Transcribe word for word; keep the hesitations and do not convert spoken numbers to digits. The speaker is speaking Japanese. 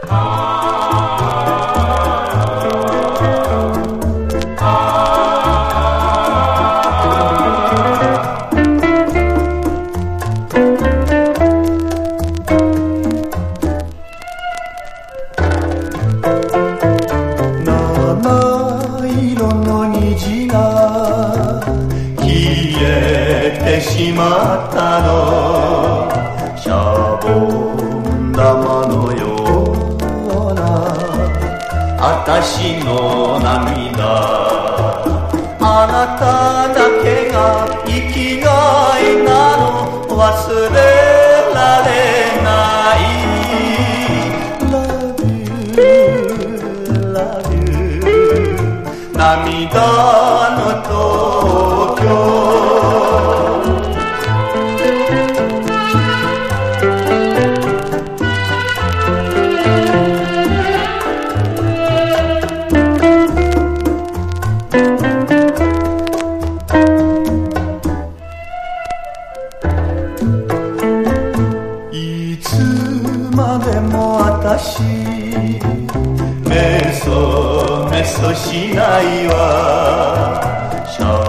しまったのシャボン玉のようなあたしの涙あなただけが生きがいなの忘れられない Love you, love you 涙の東京いつまでも私メソメソしないわ